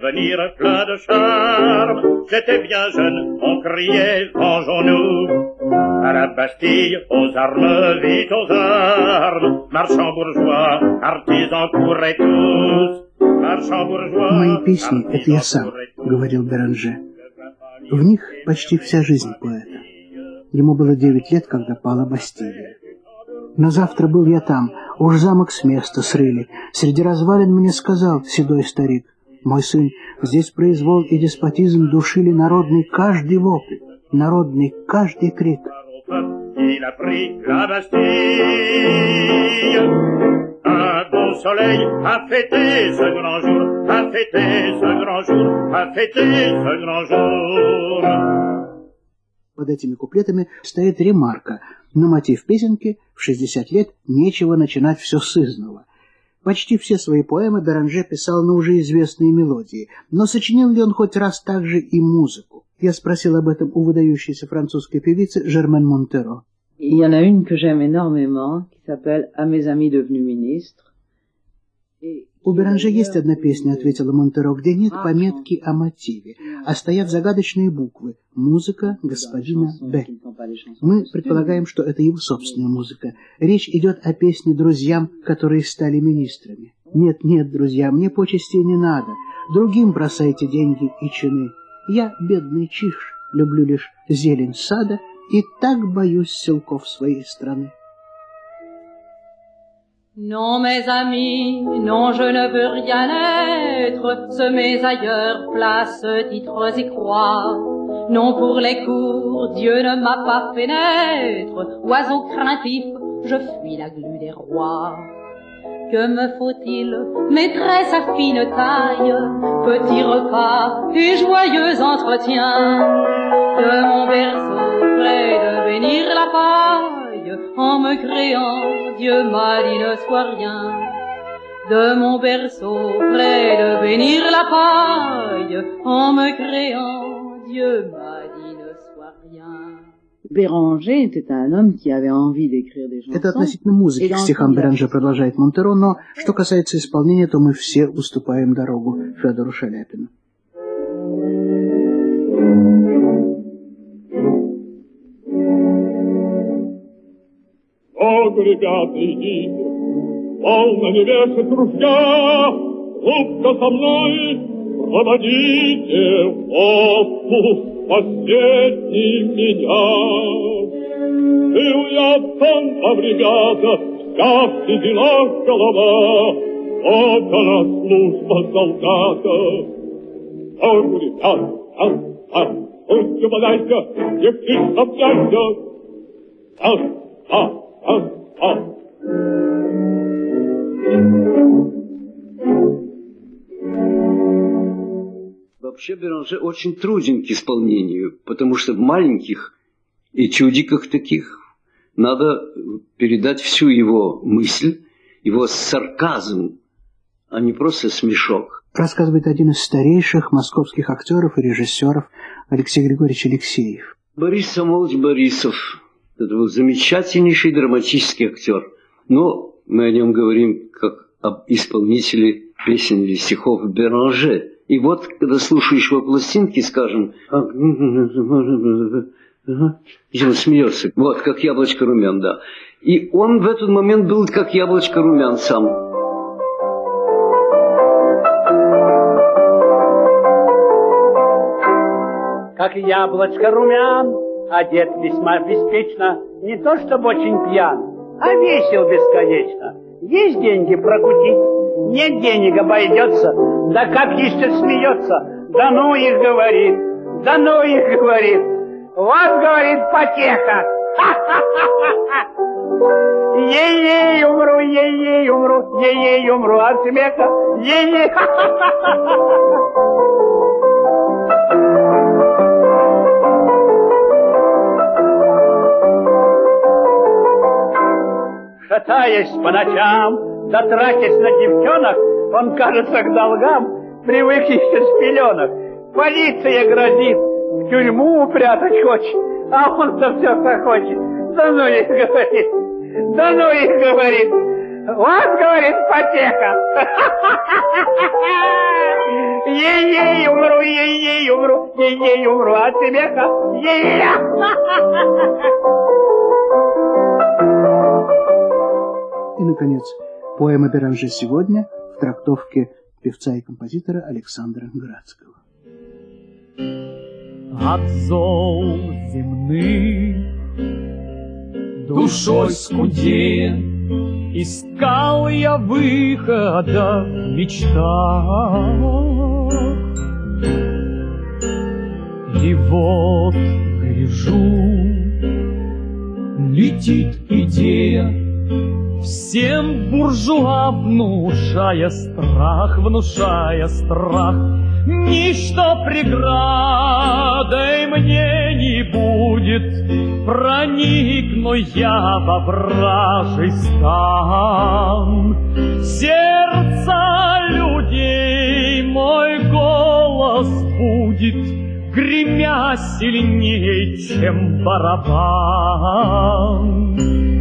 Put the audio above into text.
venir plein de charme. J'étais bien jeune, on criait vengeons-nous. À la Bastille, aux armes, vite aux armes. Marchands bourgeois, artisans couraient tous. Marchands bourgeois, «Мои песни — это я сам», — говорил Беранже. В них почти вся жизнь поэта. Ему было 9 лет, когда пала Бастилия. «На завтра был я там, уж замок с места срыли. Среди развалин мне сказал седой старик: мой сын, здесь произвол и деспотизм душили народный каждый вопль, народный каждый крик». Il a pris la Bastille. Un bon soleil a fêté ce grand jour, a fêté ce grand jour, a fêté ce grand jour. Под этими куплетами стоит ремарка. На мотив песенки «В 60 лет нечего начинать все сызнова». Почти все свои поэмы Беранже писал на уже известные мелодии, но сочинил ли он хоть раз также и музыку? Я спросил об этом у выдающейся французской певицы Жермен Монтеро. Il y en a une que j'aime énormément, qui s'appelle «À mes amis devenus ministres». У Беранже есть одна песня, ответила Монтеро, где нет пометки о мотиве, а стоят загадочные буквы «Музыка господина Б». Мы предполагаем, что это его собственная музыка. Речь идет о песне друзьям, которые стали министрами. Нет, нет, друзья, мне почестей не надо. Другим бросайте деньги и чины. Я, бедный чих, люблю лишь зелень сада и так боюсь силков своей страны. Non, mes amis, non, je ne veux rien être, semés ailleurs, places, titres et croix. Non, pour les cours, Dieu ne m'a pas fait naître, oiseau craintif, je fuis la glu des rois. Que me faut-il, maîtresse à fine taille, petit repas et joyeux entretien, de mon berceau près de bénir la paille, en me créant, Dieu m'a dit ne sois rien. De mon berceau près de bénir la paille, en me créant, Dieu m'a dit ne sois rien. Béranger était un homme qui avait envie d'écrire des chansons. Это относительно музыки к стихам Беранже, продолжает Монтеро, но что касается исполнения, то мы все уступаем дорогу Федору Шаляпину. О, ребята, идите, полно не вешать ружья, рубка со мной, проводите в отпуск последний меня. Был я сам, ребята, вся в сединах голова, вот она служба солдата. О, ребята, пусть подайся, девчишь, обняйся. Вообще Беранже очень труден к исполнению, потому что в маленьких этюдиках таких надо передать всю его мысль, его сарказм, а не просто смешок. Рассказывает один из старейших московских актеров и режиссеров Алексей Григорьевич Алексеев. Борис Самойлович Борисов. Это был замечательнейший драматический актер. Но мы о нем говорим как об исполнителе песен или стихов Беранже. И вот, когда слушаешь его пластинки, скажем, и он смеется, вот, как яблочко румян, да. И он в этот момент был как яблочко румян сам. Как яблочко румян, одет весьма беспечно, не то чтобы очень пьян, а весел бесконечно. Есть деньги прокутить, нет денег обойдется, да как еще смеется, да ну их говорит, да ну их говорит. Вот, говорит, потеха. Ей-ей, умру, ей-ей, умру, ей-ей, умру от смеха, ей-ей. Шатаясь по ночам, да тратясь на девчонок, он, кажется, к долгам привык еще с пеленок. Полиция грозит, в тюрьму упрятать хочет, а он-то все хохочет. Да ну их говорит, да ну их говорит. Вот, говорит, потеха. Ей-ей, умру, ей-ей, умру, ей-ей, умру от смеха. Ей-ей. И, наконец, поэма Беранже сегодня в трактовке певца и композитора Александра Градского. От зол земных душой скудея искал я выхода в мечтах. И вот гляжу, летит идея, всем буржуа внушая страх, ничто преградой мне не будет, проникну я во вражий стан. Сердца людей мой голос будет, гремя сильней, чем барабан.